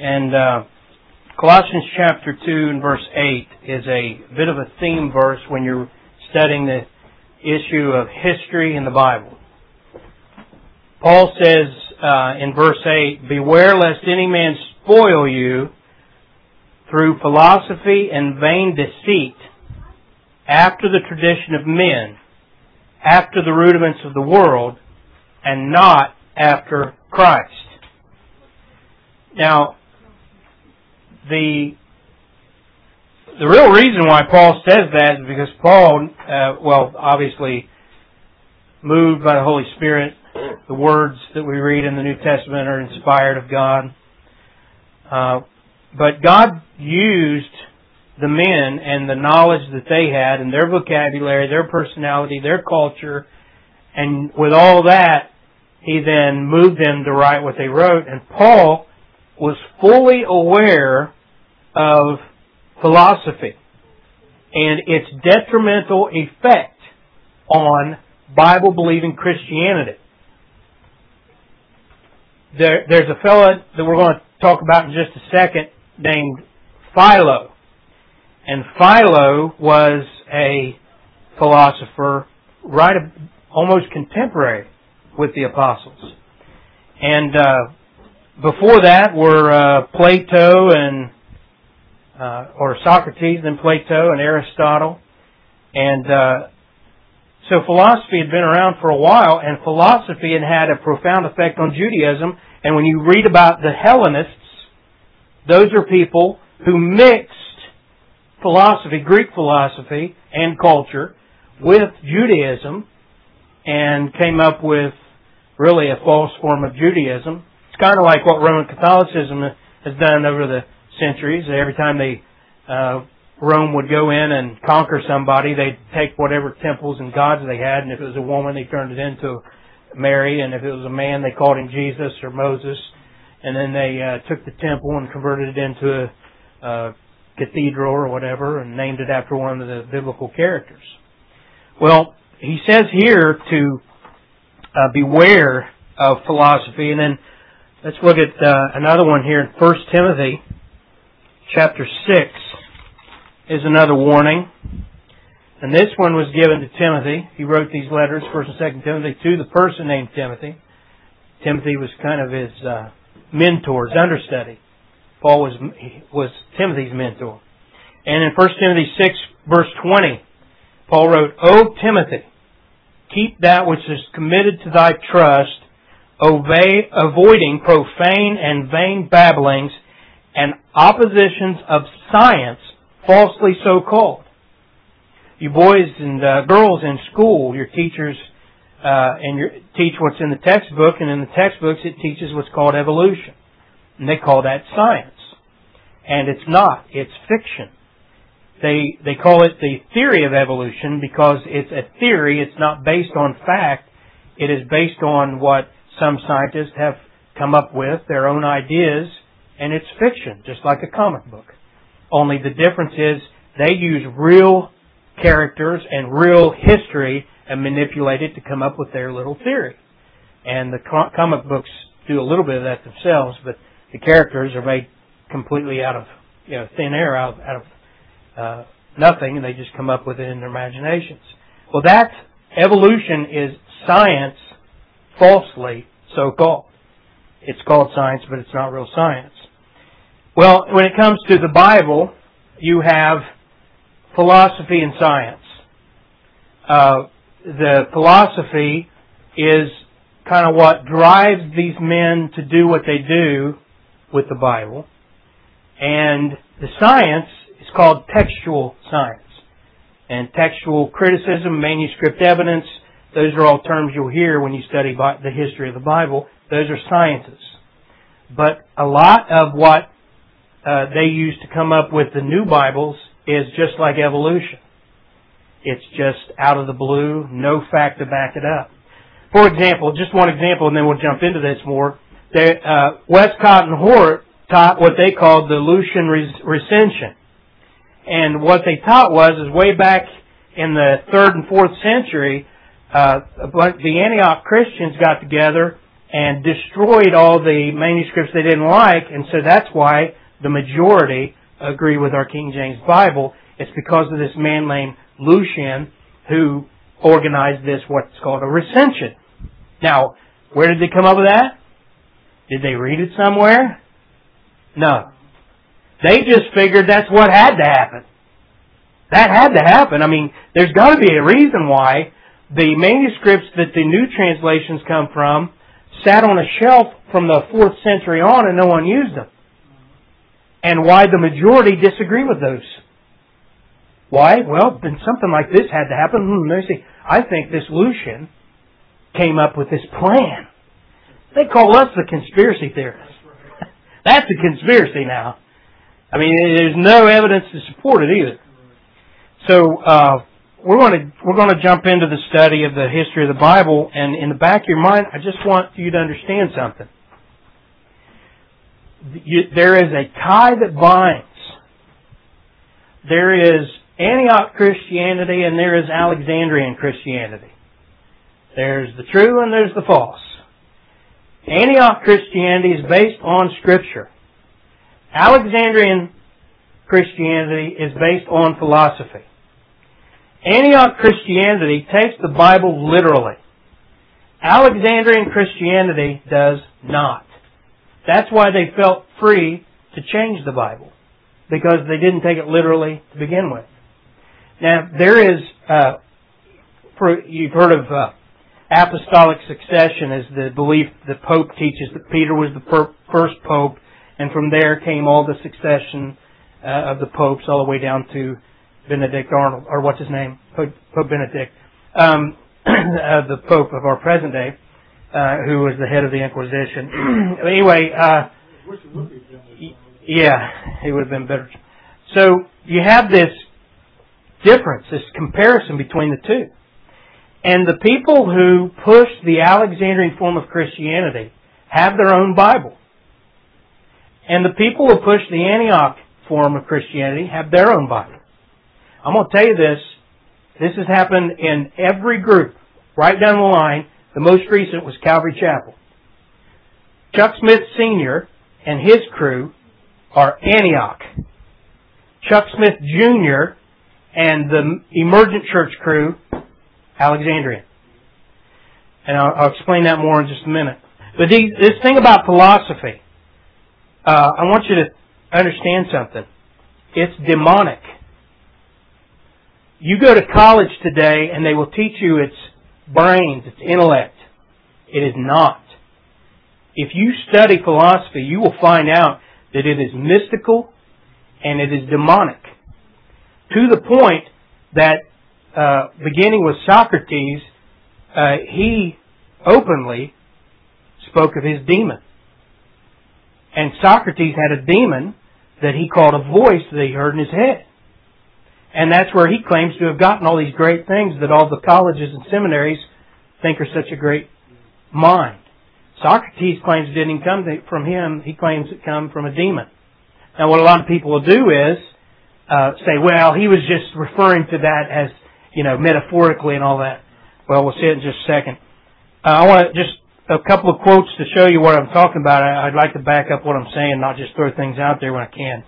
And Colossians chapter 2 and verse 8 is a bit of a theme verse when you're studying the issue of history in the Bible. Paul says in verse 8, "Beware lest any man spoil you through philosophy and vain deceit, after the tradition of men, after the rudiments of the world, and not after Christ." Now, the real reason why Paul says that is because Paul, obviously moved by the Holy Spirit, the words that we read in the New Testament are inspired of God. But God used the men and the knowledge that they had and their vocabulary, their personality, their culture, and with all that, He then moved them to write what they wrote. And Paul was fully aware of philosophy and its detrimental effect on Bible-believing Christianity. There's a fellow that we're going to talk about in just a second named Philo. And Philo was a philosopher almost contemporary with the apostles. And before that were Plato or Socrates, then Plato and Aristotle. And so philosophy had been around for a while, and philosophy had a profound effect on Judaism. And when you read about the Hellenists, those are people who mixed philosophy, Greek philosophy and culture, with Judaism and came up with really a false form of Judaism. It's kind of like what Roman Catholicism has done over the centuries. Every time Rome would go in and conquer somebody, they'd take whatever temples and gods they had, and if it was a woman, they turned it into Mary, and if it was a man, they called him Jesus or Moses, and then they took the temple and converted it into a cathedral or whatever and named it after one of the biblical characters. Well, he says here to beware of philosophy, and then let's look at another one here in 1 Timothy chapter 6 is another warning. And this one was given to Timothy. He wrote these letters, 1 and 2 Timothy, to the person named Timothy. Timothy was kind of his mentor, his understudy. Paul was Timothy's mentor. And in 1 Timothy 6, verse 20, Paul wrote, "O Timothy, keep that which is committed to thy trust, avoiding profane and vain babblings and oppositions of science, falsely so called." You boys and girls in school, your teachers teach what's in the textbook, and in the textbooks it teaches what's called evolution. And they call that science. And it's not. It's fiction. They call it the theory of evolution because it's a theory. It's not based on fact. It is based on what some scientists have come up with, their own ideas, and it's fiction, just like a comic book. Only the difference is they use real characters and real history and manipulate it to come up with their little theory. And the comic books do a little bit of that themselves, but the characters are made completely out of thin air, out of nothing, and they just come up with it in their imaginations. Well, that evolution is science, falsely so called. It's called science, but it's not real science. Well, when it comes to the Bible, you have philosophy and science. The philosophy is kind of what drives these men to do what they do with the Bible. And the science is called textual science. And textual criticism, manuscript evidence, those are all terms you'll hear when you study the history of the Bible. Those are sciences. But a lot of what they use to come up with the new Bibles is just like evolution. It's just out of the blue, no fact to back it up. For example, just one example, and then we'll jump into this more. Westcott and Hort taught what they called the Lucian recension. And what they taught is way back in the 3rd and 4th century, the Antioch Christians got together and destroyed all the manuscripts they didn't like, and so that's why the majority agree with our King James Bible. It's because of this man named Lucian who organized this, what's called a recension. Now, where did they come up with that? Did they read it somewhere? No. They just figured that's what had to happen. That had to happen. I mean, there's got to be a reason why the manuscripts that the new translations come from sat on a shelf from the 4th century on and no one used them. And why the majority disagree with those. Why? Well, then something like this had to happen. Let me see. I think this Lucian came up with this plan. They call us the conspiracy theorists. That's a conspiracy now. I mean, there's no evidence to support it either. So, we're going to jump into the study of the history of the Bible, and in the back of your mind, I just want you to understand something. There is a tie that binds. There is Antioch Christianity and there is Alexandrian Christianity. There's the true and there's the false. Antioch Christianity is based on Scripture. Alexandrian Christianity is based on philosophy. Antioch Christianity takes the Bible literally. Alexandrian Christianity does not. That's why they felt free to change the Bible, because they didn't take it literally to begin with. Now, there is, you've heard of apostolic succession as the belief the Pope teaches that Peter was the first Pope, and from there came all the succession of the popes all the way down to Benedict Arnold, or what's his name? Pope Benedict, the Pope of our present day, who was the head of the Inquisition. Anyway, yeah, he would have been better. So you have this difference, this comparison between the two. And the people who push the Alexandrian form of Christianity have their own Bible. And the people who push the Antioch form of Christianity have their own Bible. I'm going to tell you this. This has happened in every group, right down the line. The most recent was Calvary Chapel. Chuck Smith Sr. and his crew are Antioch. Chuck Smith Jr. and the Emergent Church crew, Alexandrian. And I'll explain that more in just a minute. But this thing about philosophy, I want you to understand something. It's demonic. You go to college today and they will teach you it's brains, it's intellect. It is not. If you study philosophy, you will find out that it is mystical and it is demonic. To the point that, beginning with Socrates, he openly spoke of his demon. And Socrates had a demon that he called a voice that he heard in his head. And that's where he claims to have gotten all these great things that all the colleges and seminaries think are such a great mind. Socrates claims it didn't come from him. He claims it come from a demon. Now what a lot of people will do is say, well, he was just referring to that as, metaphorically and all that. Well, we'll see it in just a second. I want to just a couple of quotes to show you what I'm talking about. I'd like to back up what I'm saying, not just throw things out there when I can.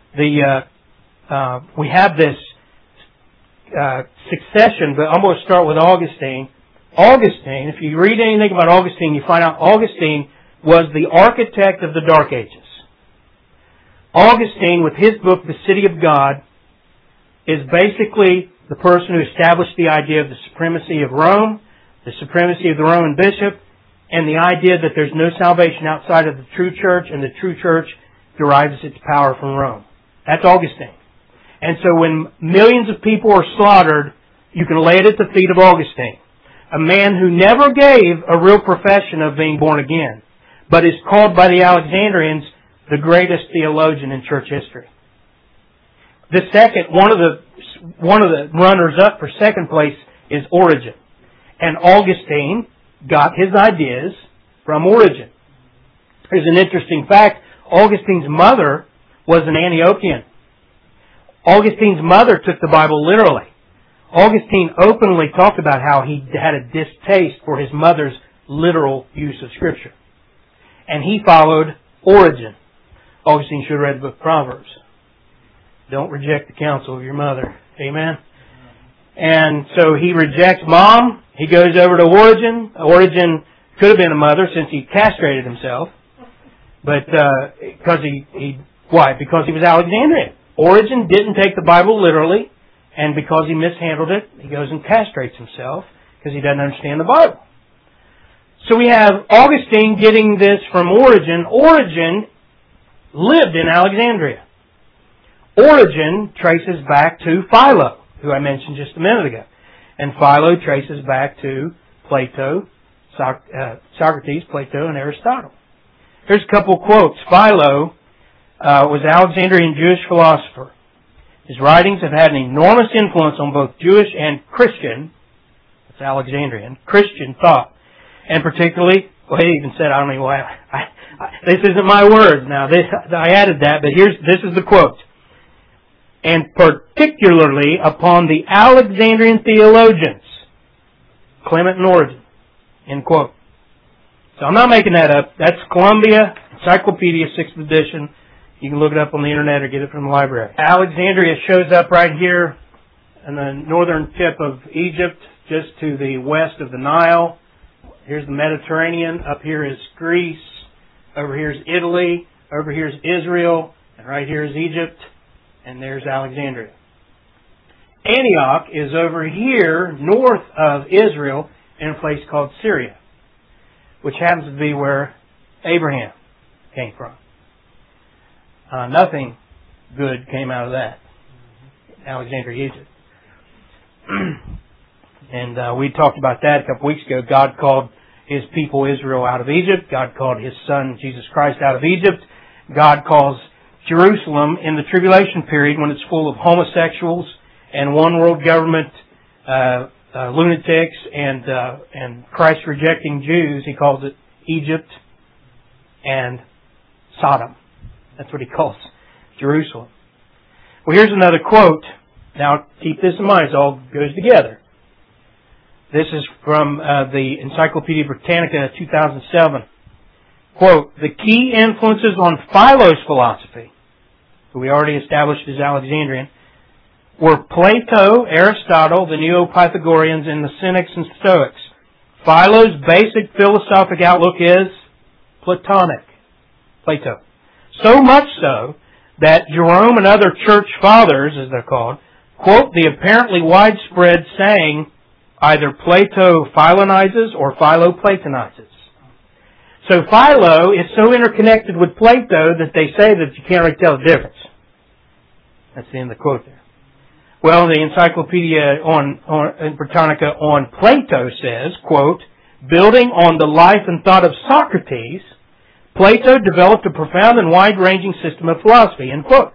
We have this succession, but I'm going to start with Augustine. Augustine, if you read anything about Augustine, you find out Augustine was the architect of the Dark Ages. Augustine, with his book, The City of God, is basically the person who established the idea of the supremacy of Rome, the supremacy of the Roman bishop, and the idea that there's no salvation outside of the true church, and the true church derives its power from Rome. That's Augustine. And so when millions of people are slaughtered, you can lay it at the feet of Augustine. A man who never gave a real profession of being born again, but is called by the Alexandrians the greatest theologian in church history. The second, one of the runners-up for second place is Origen. And Augustine got his ideas from Origen. Here's an interesting fact. Augustine's mother was an Antiochian. Augustine's mother took the Bible literally. Augustine openly talked about how he had a distaste for his mother's literal use of Scripture. and he followed Origen. Augustine should have read the book of Proverbs. Don't reject the counsel of your mother. Amen? And so he rejects Mom. He goes over to Origen. Origen could have been a mother since he castrated himself. But because why? Because he was Alexandrian. Origen didn't take the Bible literally, and because he mishandled it, he goes and castrates himself because he doesn't understand the Bible. So we have Augustine getting this from Origen. Origen lived in Alexandria. Origen traces back to Philo, who I mentioned just a minute ago. And Philo traces back to Plato, Socrates, Plato, and Aristotle. Here's a couple of quotes. Philo was an Alexandrian Jewish philosopher. His writings have had an enormous influence on both Jewish and Christian, that's Alexandrian, Christian thought. And particularly, well, he even said, I don't know why, this isn't my words now, I added that, but this is the quote. And particularly upon the Alexandrian theologians, Clement and Origen, end quote. So I'm not making that up. That's Columbia Encyclopedia, 6th edition. You can look it up on the internet or get it from the library. Alexandria shows up right here in the northern tip of Egypt, just to the west of the Nile. Here's the Mediterranean. Up here is Greece. Over here is Italy. Over here is Israel. And right here is Egypt. And there's Alexandria. Antioch is over here, north of Israel, in a place called Syria, which happens to be where Abraham came from. Nothing good came out of that. Alexandria, Egypt. And we talked about that a couple weeks ago. God called His people Israel out of Egypt. God called His Son, Jesus Christ, out of Egypt. God calls Jerusalem in the tribulation period when it's full of homosexuals and one world government lunatics and Christ-rejecting Jews. He calls it Egypt and Sodom. That's what He calls Jerusalem. Well, here's another quote. Now, keep this in mind. It all goes together. This is from the Encyclopedia Britannica, 2007. Quote, the key influences on Philo's philosophy, who we already established as Alexandrian, were Plato, Aristotle, the Neo-Pythagoreans, and the Cynics and Stoics. Philo's basic philosophic outlook is Platonic. Plato. So much so that Jerome and other church fathers, as they're called, quote the apparently widespread saying, either Plato Philonizes or Philo Platonizes. So Philo is so interconnected with Plato that they say that you can't really tell the difference. That's the end of the quote there. Well, the Encyclopedia Britannica on Plato says, quote, building on the life and thought of Socrates, Plato developed a profound and wide-ranging system of philosophy, end quote.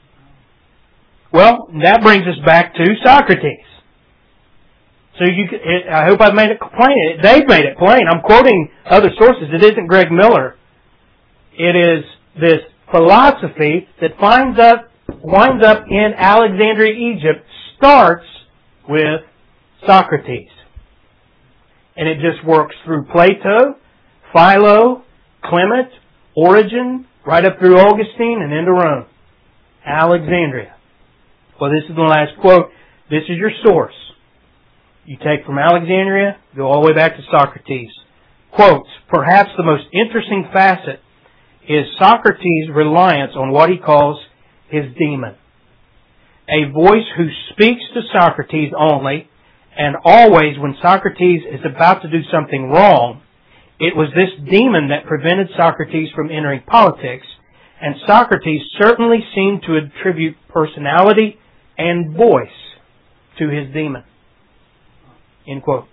Well, that brings us back to Socrates. So I hope I've made it plain. They've made it plain. I'm quoting other sources. It isn't Greg Miller. It is this philosophy that winds up in Alexandria, Egypt, starts with Socrates. And it just works through Plato, Philo, Clement, Origen, right up through Augustine and into Rome. Alexandria. Well, this is the last quote. This is your source. You take from Alexandria, go all the way back to Socrates. Quotes, perhaps the most interesting facet is Socrates' reliance on what he calls his demon. A voice who speaks to Socrates only, and always when Socrates is about to do something wrong. It was this demon that prevented Socrates from entering politics, and Socrates certainly seemed to attribute personality and voice to his demon. End quote.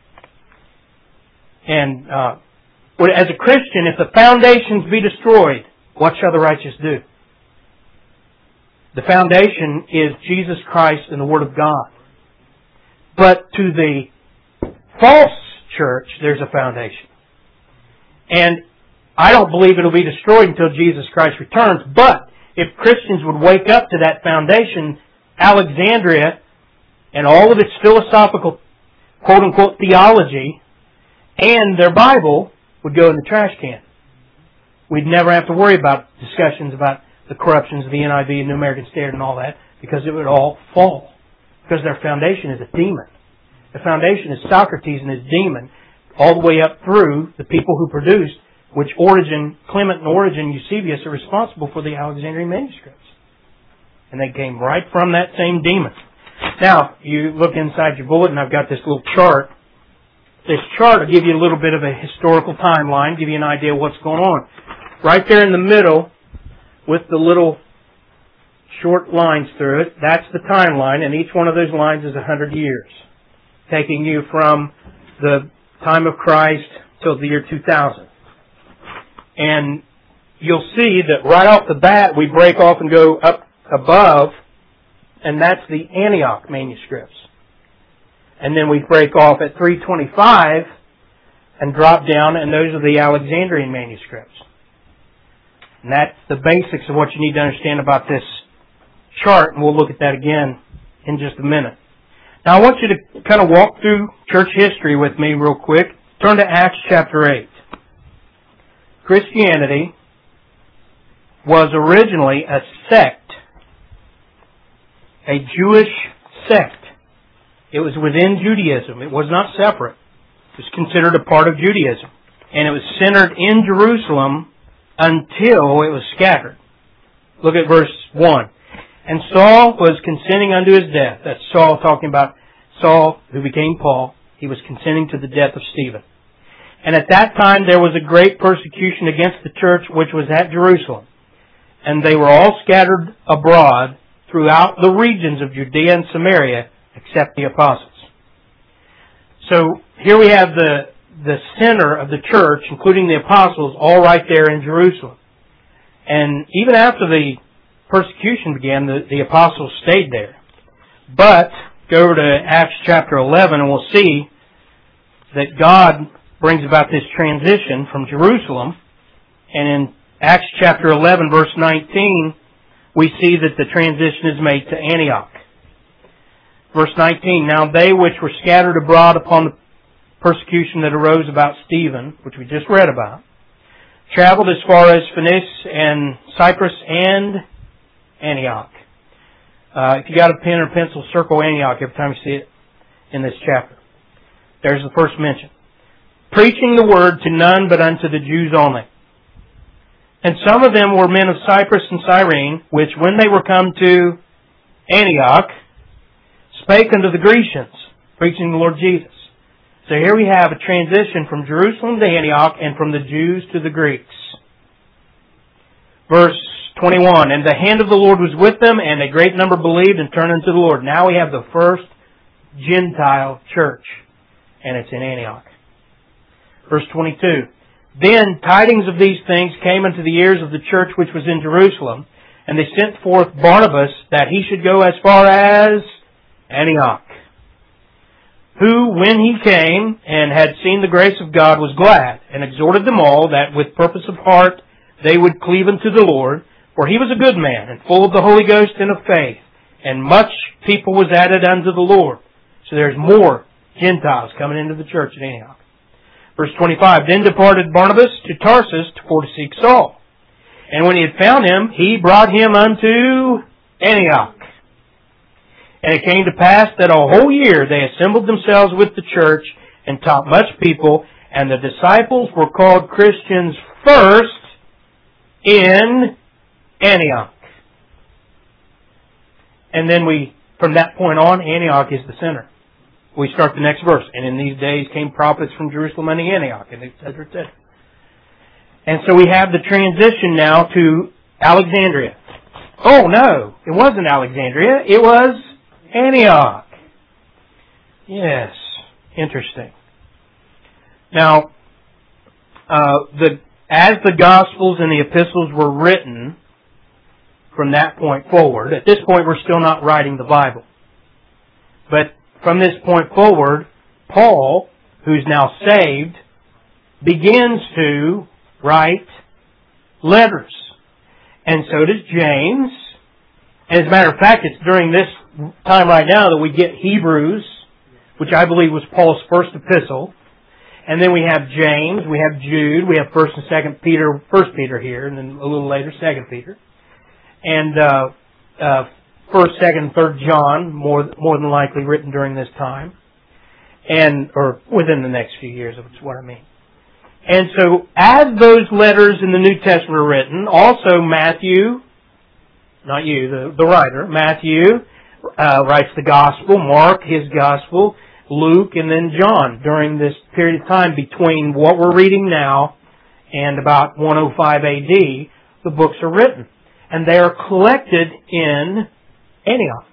And as a Christian, if the foundations be destroyed, what shall the righteous do? The foundation is Jesus Christ and the Word of God. But to the false church, there's a foundation. And I don't believe it'll be destroyed until Jesus Christ returns. But if Christians would wake up to that foundation, Alexandria and all of its philosophical quote-unquote theology and their Bible would go in the trash can. we'd never have to worry about discussions about the corruptions of the NIV and New American Standard and all that, because it would all fall. Because their foundation is a demon. The foundation is Socrates and his demon, all the way up through the people who produced, which Origen, Clement and Origen, Eusebius are responsible for the Alexandrian manuscripts. And they came right from that same demon. Now, you look inside your bulletin, I've got this little chart. This chart will give you a little bit of a historical timeline, give you an idea of what's going on. Right there in the middle, with the little short lines through it, that's the timeline, and each one of those lines is 100 years, taking you from the time of Christ till the year 2000. And you'll see that right off the bat, we break off and go up above, and that's the Antioch manuscripts. And then we break off at 325 and drop down, and those are the Alexandrian manuscripts. And that's the basics of what you need to understand about this chart, and we'll look at that again in just a minute. Now I want you to kind of walk through church history with me real quick. Turn to Acts chapter 8. Christianity was originally a sect, a Jewish sect. It was within Judaism. It was not separate. It was considered a part of Judaism. And it was centered in Jerusalem until it was scattered. Look at verse 1. And Saul was consenting unto his death. That's Saul talking about Saul, who became Paul. He was consenting to the death of Stephen. And at that time there was a great persecution against the church which was at Jerusalem. And they were all scattered abroad throughout the regions of Judea and Samaria, except the apostles. So here we have the center of the church, including the apostles, all right there in Jerusalem. And even after the persecution began, the apostles stayed there. But go over to Acts chapter 11 and we'll see that God brings about this transition from Jerusalem. And in Acts chapter 11 verse 19, we see that the transition is made to Antioch. Verse 19, now they which were scattered abroad upon the persecution that arose about Stephen, which we just read about, traveled as far as Phoenicia and Cyprus and Antioch. If you got a pen or pencil, circle Antioch every time you see it in this chapter. There's the first mention. Preaching the word to none but unto the Jews only. And some of them were men of Cyprus and Cyrene, which when they were come to Antioch, spake unto the Grecians, preaching the Lord Jesus. So here we have a transition from Jerusalem to Antioch and from the Jews to the Greeks. Verse 21, and the hand of the Lord was with them, and a great number believed and turned unto the Lord. Now we have the first Gentile church, and it's in Antioch. Verse 22, then tidings of these things came unto the ears of the church which was in Jerusalem, and they sent forth Barnabas that he should go as far as Antioch, who, when he came and had seen the grace of God, was glad, and exhorted them all that with purpose of heart they would cleave unto the Lord, for he was a good man, and full of the Holy Ghost and of faith, and much people was added unto the Lord. So there's more Gentiles coming into the church at Antioch. Verse 25, then departed Barnabas to Tarsus for to seek Saul. And when he had found him, he brought him unto Antioch. And it came to pass that a whole year they assembled themselves with the church and taught much people, and the disciples were called Christians first in Antioch. And then from that point on, Antioch is the center. We start the next verse. And in these days came prophets from Jerusalem unto Antioch, and et cetera, et cetera. And so we have the transition now to Alexandria. Oh no, it wasn't Alexandria, it was Antioch. Yes, interesting. Now, as the Gospels and the epistles were written from that point forward, at this point we're still not writing the Bible. But from this point forward, Paul, who's now saved, begins to write letters. And so does James. And as a matter of fact, it's during this time right now that we get Hebrews, which I believe was Paul's first epistle. And then we have James, we have Jude, we have 1st and 2nd Peter, 1st Peter here, and then a little later 2nd Peter. And 1st, 2nd, 3rd John, more than likely written during this time. Or within the next few years, is what I mean. And so, as those letters in the New Testament are written, also Matthew, not you, the writer, Matthew writes the Gospel, Mark his Gospel, Luke, and then John during this period of time between what we're reading now and about 105 AD, the books are written. And they are collected in Antioch.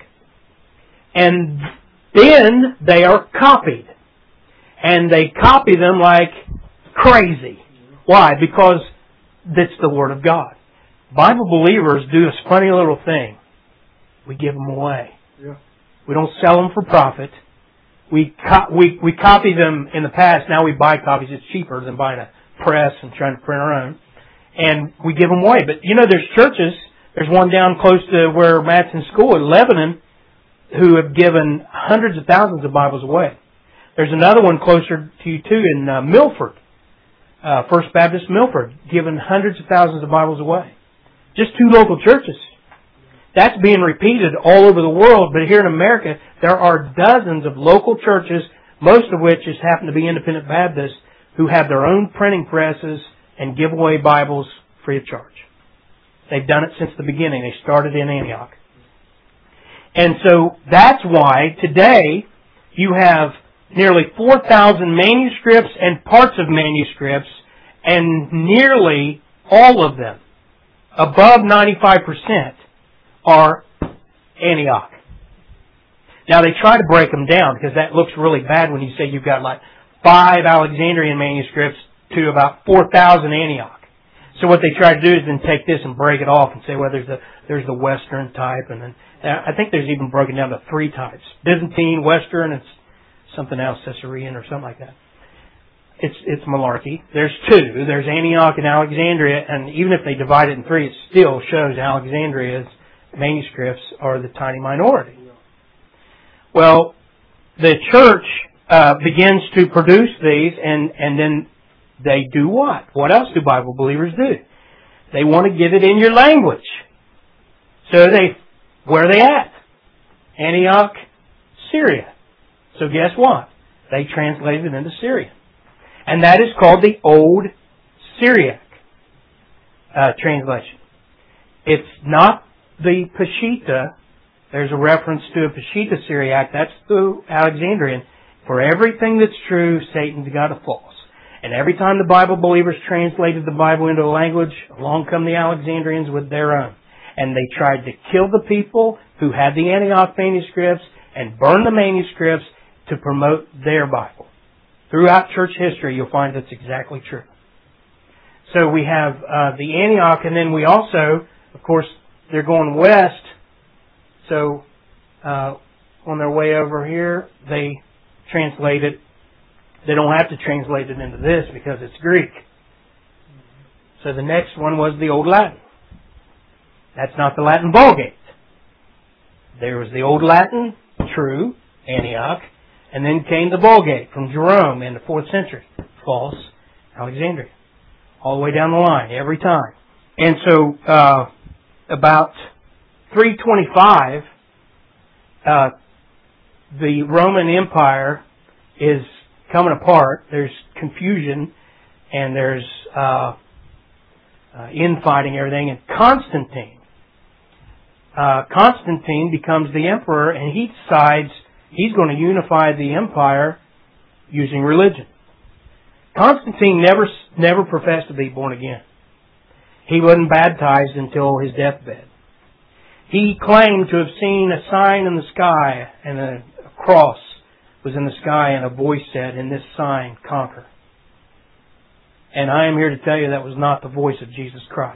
And then they are copied. And they copy them like crazy. Why? Because it's the Word of God. Bible believers do this funny little thing. We give them away. Yeah. We don't sell them for profit. We copy them in the past. Now we buy copies. It's cheaper than buying a press and trying to print our own. And we give them away. But there's churches. There's one down close to where Matt's in school in Lebanon who have given hundreds of thousands of Bibles away. There's another one closer to you too in Milford. First Baptist Milford, given hundreds of thousands of Bibles away. Just 2 local churches. That's being repeated all over the world, but here in America, there are dozens of local churches, most of which just happen to be independent Baptists, who have their own printing presses and give away Bibles free of charge. They've done it since the beginning. They started in Antioch. And so that's why today you have nearly 4,000 manuscripts and parts of manuscripts, and nearly all of them, above 95%, are Antioch. Now they try to break them down because that looks really bad when you say you've got like 5 Alexandrian manuscripts to about 4,000 Antioch. So what they try to do is then take this and break it off and say, well, there's the Western type, and then I think there's even broken down to 3 types: Byzantine, Western, and something else, Caesarean or something like that. It's malarkey. There's 2. There's Antioch and Alexandria, and even if they divide it in 3, it still shows Alexandria's manuscripts are the tiny minority. Well, the church begins to produce these, and then they do what? What else do Bible believers do? They want to get it in your language. So where are they at? Antioch, Syria. So guess what? They translated it into Syrian. And that is called the Old Syriac translation. It's not the Peshitta. There's a reference to a Peshitta Syriac. That's the Alexandrian. For everything that's true, Satan's got a false. And every time the Bible believers translated the Bible into a language, along come the Alexandrians with their own. And they tried to kill the people who had the Antioch manuscripts and burn the manuscripts to promote their Bible. Throughout church history, you'll find that's exactly true. So we have the Antioch, and then we also, of course, they're going west. So on their way over here, they translate it. They don't have to translate it into this because it's Greek. So the next one was the Old Latin. That's not the Latin Vulgate. There was the Old Latin, true, Antioch, and then came the Vulgate from Jerome in the 4th century, false, Alexandria. All the way down the line, every time. And so, about 325, the Roman Empire is coming apart. There's confusion, and there's infighting, everything. And Constantine becomes the emperor, and he decides he's going to unify the empire using religion. Constantine never professed to be born again. He wasn't baptized until his deathbed. He claimed to have seen a sign in the sky, and a cross was in the sky, and a voice said, "In this sign, conquer." And I am here to tell you that was not the voice of Jesus Christ.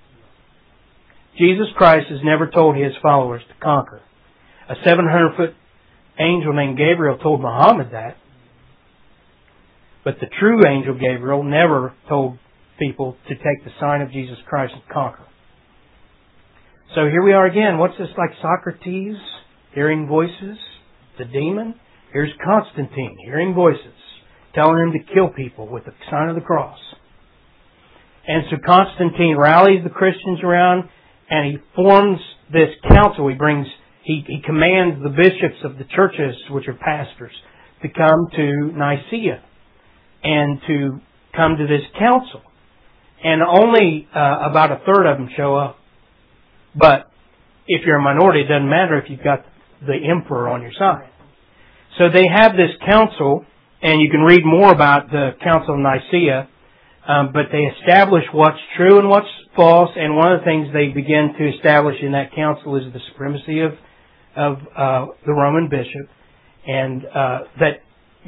Jesus Christ has never told His followers to conquer. A 700-foot angel named Gabriel told Muhammad that. But the true angel Gabriel never told people to take the sign of Jesus Christ and conquer. So here we are again. What's this, like Socrates? Hearing voices? The demon? Here's Constantine, hearing voices. telling them to kill people with the sign of the cross. And so Constantine rallies the Christians around, and he forms this council. He commands the bishops of the churches, which are pastors, to come to Nicaea and to come to this council. And only about a third of them show up. But if you're a minority, it doesn't matter if you've got the emperor on your side. So they have this council, and you can read more about the Council of Nicaea, but they establish what's true and what's false, and one of the things they begin to establish in that council is the supremacy of the Roman bishop, and that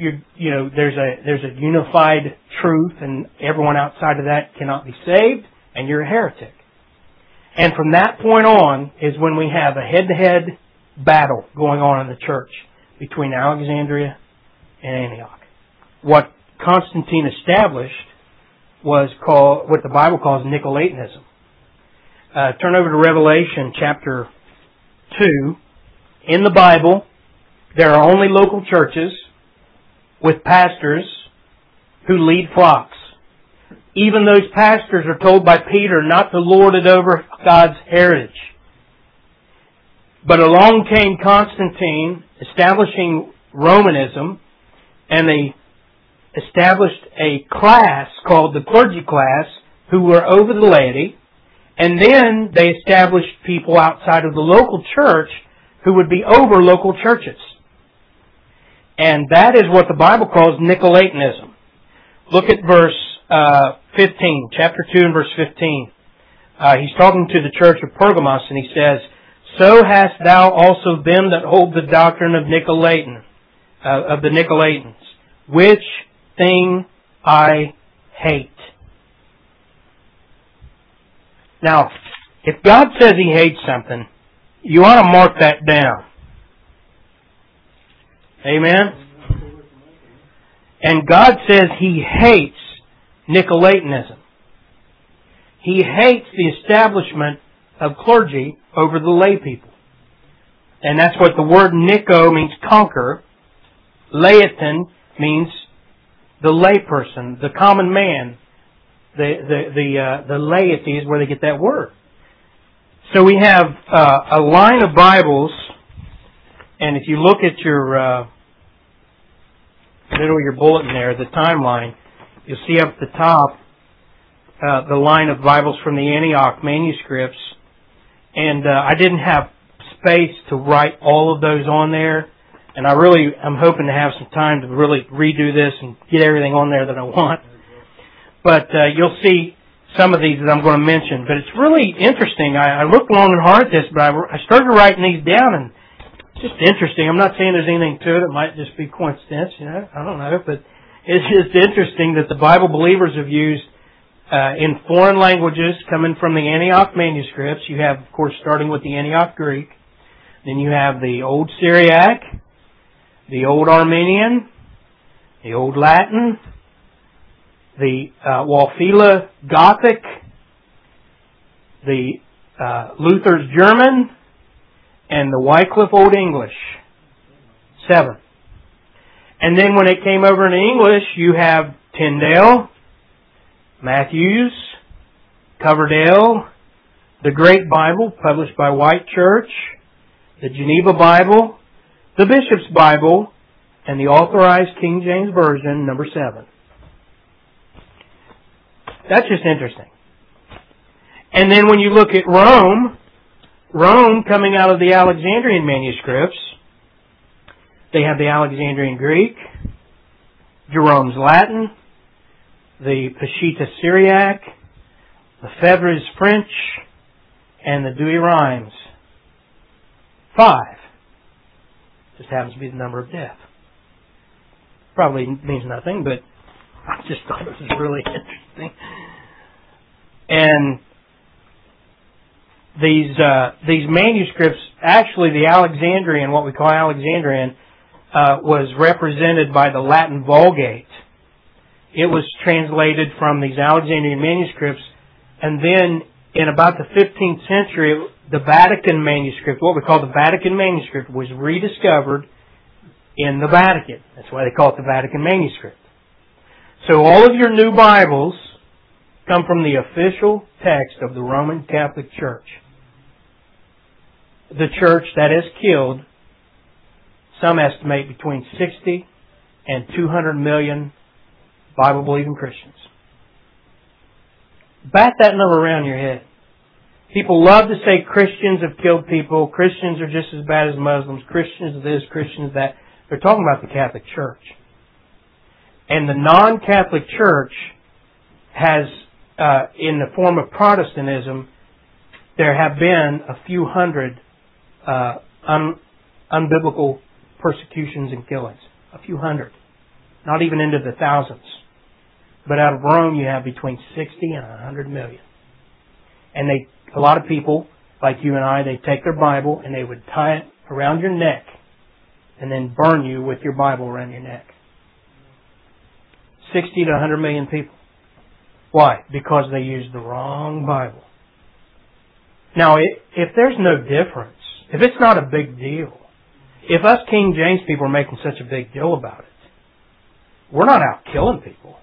there's a unified truth, and everyone outside of that cannot be saved, and you're a heretic. And from that point on is when we have a head-to-head battle going on in the church between Alexandria and Antioch. What Constantine established was called what the Bible calls Nicolaitanism. Turn over to Revelation chapter 2. In the Bible, there are only local churches with pastors who lead flocks. Even those pastors are told by Peter not to lord it over God's heritage. But along came Constantine establishing Romanism, and they established a class called the clergy class who were over the laity, and then they established people outside of the local church who would be over local churches. And that is what the Bible calls Nicolaitanism. Look at verse 15, chapter 2 and verse 15. He's talking to the church of Pergamos, and he says, "So hast thou also them that hold the doctrine of the Nicolaitans, which thing I hate." Now, if God says He hates something, you ought to mark that down. Amen? And God says He hates Nicolaitanism. He hates the establishment of clergy over the lay people. And that's what the word Nico means, conquer. Laetin means the lay person, the common man. The laity is where they get that word. So we have a line of Bibles, and if you look at your middle of your bulletin there, the timeline, you'll see up at the top the line of Bibles from the Antioch manuscripts. And I didn't have space to write all of those on there. And I'm hoping to have some time to really redo this and get everything on there that I want. But you'll see some of these that I'm going to mention. But it's really interesting. I looked long and hard at this, but I started writing these down, and it's just interesting. I'm not saying there's anything to it. It might just be coincidence, I don't know. But it's just interesting that the Bible believers have used in foreign languages coming from the Antioch manuscripts. You have, of course, starting with the Antioch Greek. Then you have the Old Syriac, the Old Armenian, the Old Latin, the Wallfila Gothic, the Luther's German, and the Wycliffe Old English. 7. And then when it came over into English, you have Tyndale, Matthews, Coverdale, the Great Bible, published by White Church, the Geneva Bible, the Bishop's Bible, and the Authorized King James Version, number 7. That's just interesting. And then when you look at Rome coming out of the Alexandrian manuscripts, they have the Alexandrian Greek, Jerome's Latin, the Peshitta Syriac, the Febvre's French, and the Douay-Rheims. 5. Just happens to be the number of death. Probably means nothing, but I just thought this was really interesting. And these manuscripts, actually the Alexandrian, what we call Alexandrian, was represented by the Latin Vulgate. It was translated from these Alexandrian manuscripts, and then in about the 15th century, the Vatican manuscript, what we call the Vatican manuscript, was rediscovered in the Vatican. That's why they call it the Vatican manuscript. So all of your new Bibles come from the official text of the Roman Catholic Church. The church that has killed, some estimate, between 60 and 200 million Bible-believing Christians. Bat that number around your head. People love to say Christians have killed people, Christians are just as bad as Muslims, Christians this, Christians that. They're talking about the Catholic Church. And the non-Catholic Church has, in the form of Protestantism, there have been a few hundred unbiblical persecutions and killings. A few hundred. Not even into the thousands. But out of Rome you have between 60 and 100 million. And a lot of people, like you and I, they take their Bible and they would tie it around your neck and then burn you with your Bible around your neck. 60 to 100 million people. Why? Because they used the wrong Bible. Now, if there's no difference, if it's not a big deal, if us King James people are making such a big deal about it, we're not out killing people.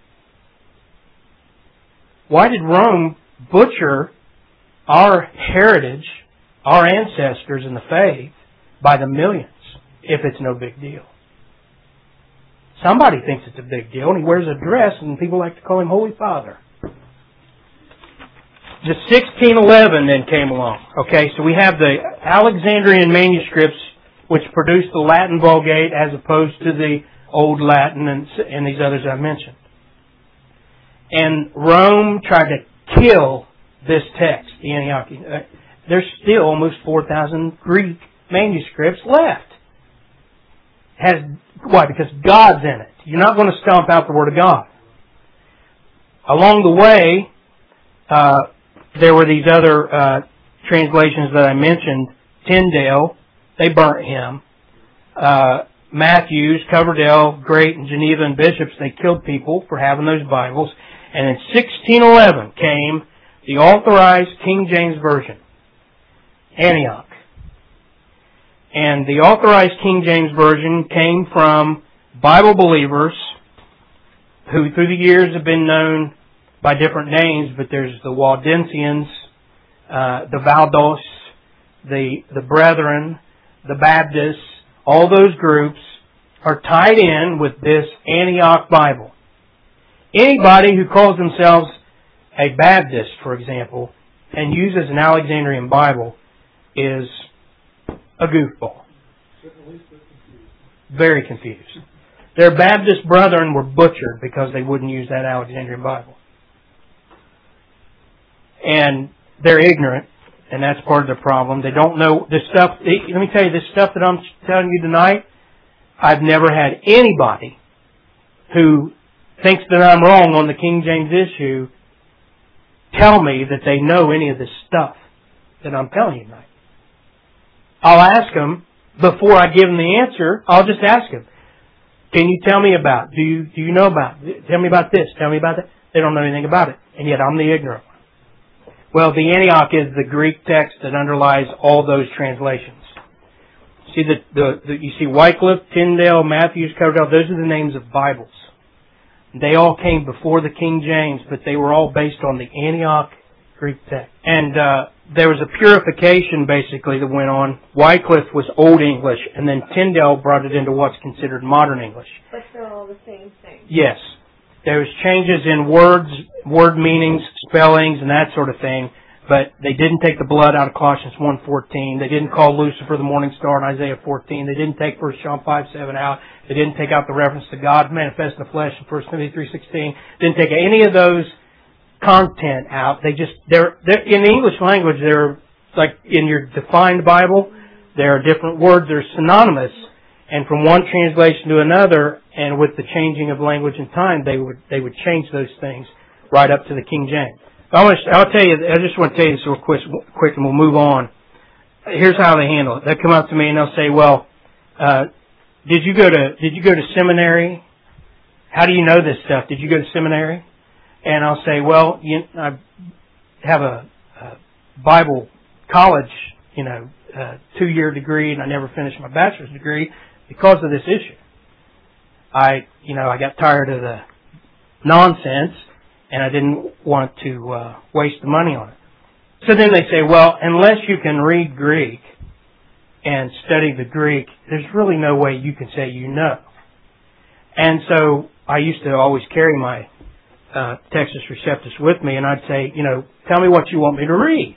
Why did Rome butcher our heritage, our ancestors in the faith, by the millions, if it's no big deal? Somebody thinks it's a big deal, and he wears a dress, and people like to call him Holy Father. The 1611 then came along. Okay, so we have the Alexandrian manuscripts, which produced the Latin Vulgate as opposed to the Old Latin and these others I mentioned. And Rome tried to kill this text, the Antiochian. There's still almost 4,000 Greek manuscripts left. Why? Because God's in it. You're not going to stomp out the Word of God. Along the way, there were these other translations that I mentioned. Tyndale, they burnt him. Matthews, Coverdale, Great, and Geneva and Bishops, they killed people for having those Bibles. And in 1611 came the authorized King James Version, Antioch. And the authorized King James Version came from Bible believers who through the years have been known by different names, but there's the Waldensians, the Valdos, the Brethren, the Baptists. All those groups are tied in with this Antioch Bible. Anybody who calls themselves a Baptist, for example, and uses an Alexandrian Bible is a goofball. Very confused. Their Baptist brethren were butchered because they wouldn't use that Alexandrian Bible. And they're ignorant, and that's part of the problem. They don't know this stuff. Let me tell you, this stuff that I'm telling you tonight, I've never had anybody who thinks that I'm wrong on the King James issue tell me that they know any of this stuff that I'm telling you tonight. I'll ask them, before I give them the answer, I'll just ask them, can you tell me about, do you know about, tell me about this, tell me about that. They don't know anything about it, and yet I'm the ignorant one. Well, the Antioch is the Greek text that underlies all those translations. See, you see Wycliffe, Tyndale, Matthews, Coverdale, those are the names of Bibles. They all came before the King James, but they were all based on the Antioch Greek text. And there was a purification, basically, that went on. Wycliffe was Old English, and then Tyndale brought it into what's considered modern English. But they're all the same thing. Yes. There was changes in words, word meanings, spellings, and that sort of thing. But they didn't take the blood out of Colossians 1:14. They didn't call Lucifer the morning star in Isaiah 14. They didn't take 1 John 5:7 out. They didn't take out the reference to God manifest in the flesh in 1 Timothy 3:16. Didn't take any of those content out. They're in the English language, they're like in your defined Bible, there are different words that are synonymous. And from one translation to another, and with the changing of language and time, they would change those things right up to the King James. I'll tell you, I just want to tell you this real quick and we'll move on. Here's how they handle it. They'll come up to me and they'll say, well, did you go to seminary? How do you know this stuff? Did you go to seminary? And I'll say, well, I have a Bible college, 2-year degree, and I never finished my bachelor's degree because of this issue. I got tired of nonsense, and I didn't want to waste the money on it. So then they say, well, unless you can read Greek and study the Greek, there's really no way you can say you know. And so I used to always carry my Textus Receptus with me, and I'd say, tell me what you want me to read.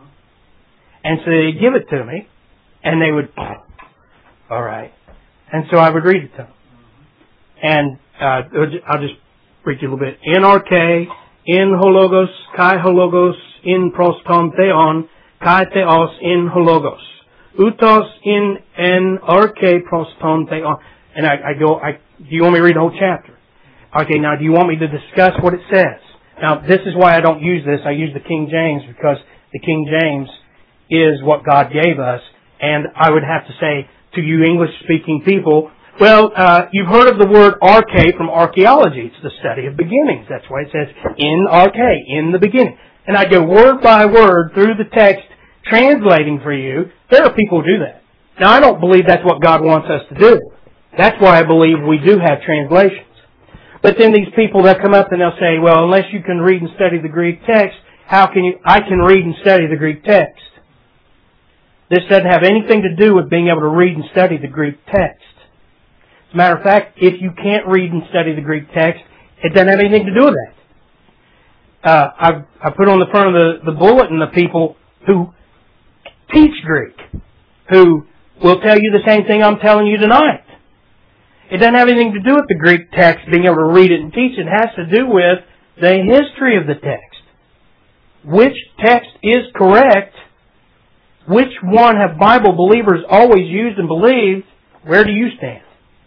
And so they'd give it to me, and they would, all right. And so I would read it to them. And I'll just read you a little bit. NRK, in hologos, kai hologos, in proston theon, kai theos in hologos. Utos in NRK proston theon. And I go, do you want me to read the whole chapter? Okay, now do you want me to discuss what it says? Now, this is why I don't use this. I use the King James because the King James is what God gave us. And I would have to say to you English-speaking people, well, you've heard of the word arche from archaeology. It's the study of beginnings. That's why it says in arche, in the beginning. And I go word by word through the text, translating for you. There are people who do that. Now, I don't believe that's what God wants us to do. That's why I believe we do have translations. But then these people that come up and they'll say, well, unless you can read and study the Greek text, how can you? I can read and study the Greek text. This doesn't have anything to do with being able to read and study the Greek text. As a matter of fact, if you can't read and study the Greek text, it doesn't have anything to do with that. I put on the front of the bulletin the people who teach Greek, who will tell you the same thing I'm telling you tonight. It doesn't have anything to do with the Greek text, being able to read it and teach it. It has to do with the history of the text. Which text is correct? Which one have Bible believers always used and believed? Where do you stand?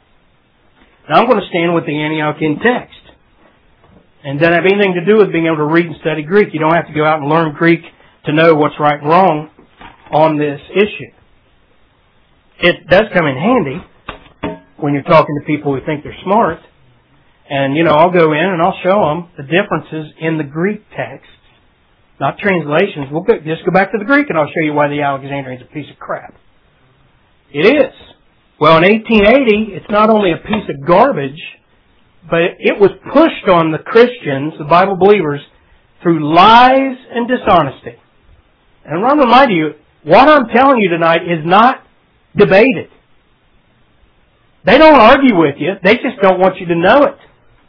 Now I'm going to stand with the Antiochian text. And it doesn't have anything to do with being able to read and study Greek. You don't have to go out and learn Greek to know what's right and wrong on this issue. It does come in handy when you're talking to people who think they're smart. And, I'll go in and I'll show them the differences in the Greek text. Not translations. We'll just go back to the Greek and I'll show you why the Alexandrian is a piece of crap. It is. Well, in 1880, it's not only a piece of garbage, but it was pushed on the Christians, the Bible believers, through lies and dishonesty. And I want to remind you, what I'm telling you tonight is not debated. They don't argue with you. They just don't want you to know it.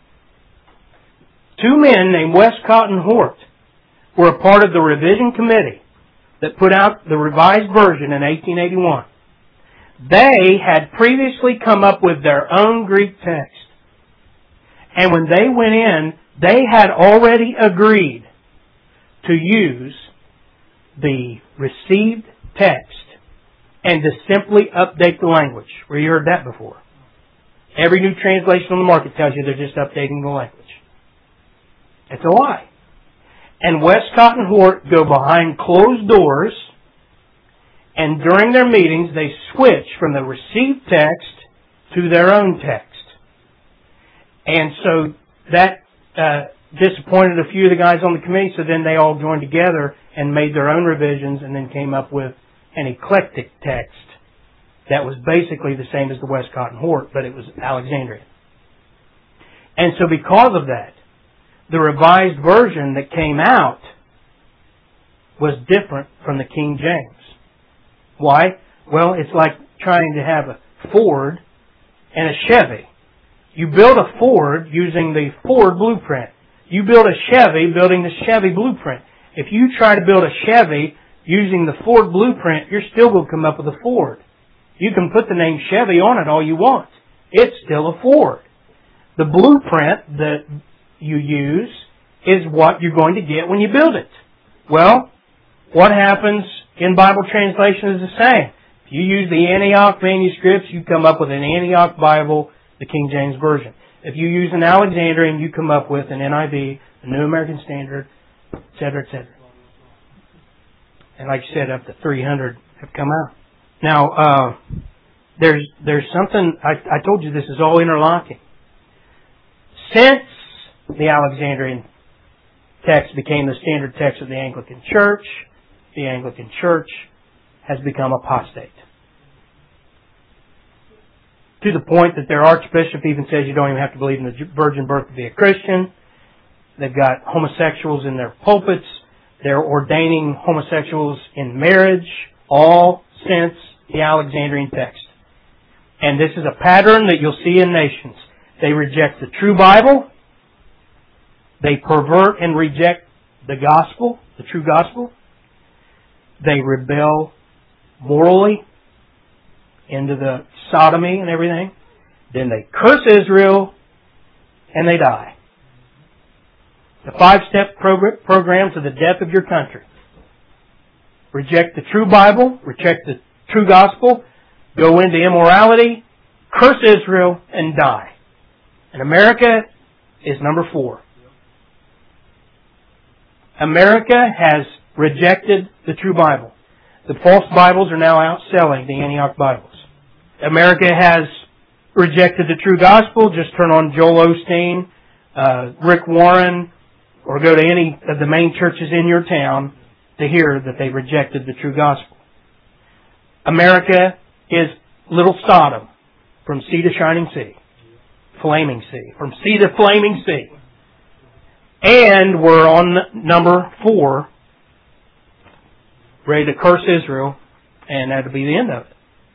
Two men named Westcott and Hort were a part of the revision committee that put out the revised version in 1881. They had previously come up with their own Greek text. And when they went in, they had already agreed to use the received text and to simply update the language. Where you heard that before. Every new translation on the market tells you they're just updating the language. It's a lie. And Westcott and Hort go behind closed doors, and during their meetings they switch from the received text to their own text. And so that disappointed a few of the guys on the committee, so then they all joined together and made their own revisions and then came up with an eclectic text that was basically the same as the Westcott and Hort, but it was Alexandrian. And so because of that, the revised version that came out was different from the King James. Why? Well, it's like trying to have a Ford and a Chevy. You build a Ford using the Ford blueprint. You build a Chevy building the Chevy blueprint. If you try to build a Chevy using the Ford blueprint, you're still going to come up with a Ford. You can put the name Chevy on it all you want. It's still a Ford. The blueprint that you use is what you're going to get when you build it. Well, what happens in Bible translation is the same. If you use the Antioch manuscripts, you come up with an Antioch Bible, the King James Version. If you use an Alexandrian, you come up with an NIV, the New American Standard, etc., etc. And like you said, up to 300 have come out. Now, there's something, I told you this is all interlocking. Since the Alexandrian text became the standard text of the Anglican Church has become apostate. to the point that their archbishop even says you don't even have to believe in the virgin birth to be a Christian. They've got homosexuals in their pulpits. They're ordaining homosexuals in marriage, all since the Alexandrian text. And this is a pattern that you'll see in nations. They reject the true Bible. They pervert and reject the gospel, the true gospel. They rebel morally into the sodomy and everything. Then they curse Israel and they die. The 5-step program to the death of your country. Reject the true Bible, reject the true gospel, go into immorality, curse Israel, and die. And America is number 4. America has rejected the true Bible. The false Bibles are now outselling the Antioch Bibles. America has rejected the true gospel. Just turn on Joel Osteen, Rick Warren, or go to any of the main churches in your town to hear that they rejected the true gospel. America is little Sodom, from sea to shining sea, flaming sea, from sea to flaming sea. And we're on number 4, ready to curse Israel, and that'll be the end of it.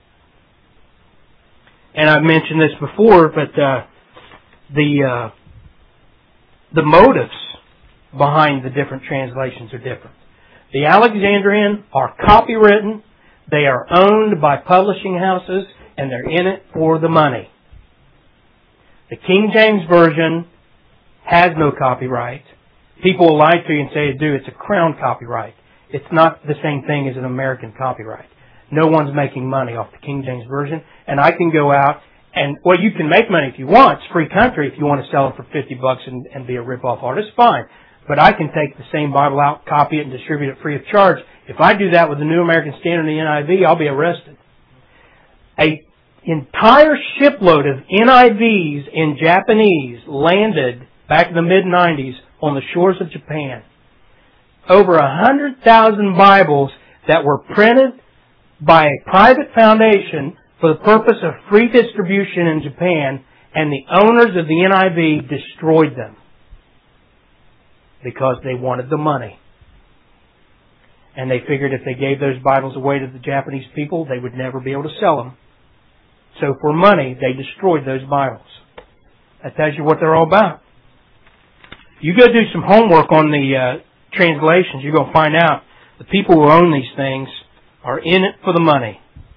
And I've mentioned this before, but the motives behind the different translations are different. The Alexandrian are copywritten, they are owned by publishing houses, and they're in it for the money. The King James Version has no copyright. People will lie to you and say, it's a crown copyright. It's not the same thing as an American copyright. No one's making money off the King James Version, and I can go out and, well, you can make money if you want. It's free country. If you want to sell it for $50 and be a rip-off artist, fine. But I can take the same Bible out, copy it, and distribute it free of charge. If I do that with the New American Standard and the NIV, I'll be arrested. An entire shipload of NIVs in Japanese landed back in the mid-90s on the shores of Japan. Over 100,000 Bibles that were printed by a private foundation for the purpose of free distribution in Japan, and the owners of the NIV destroyed them because they wanted the money. And they figured if they gave those Bibles away to the Japanese people, they would never be able to sell them. So for money, they destroyed those Bibles. That tells you what they're all about. You go do some homework on the translations, you're going to find out the people who own these things are in it for the money.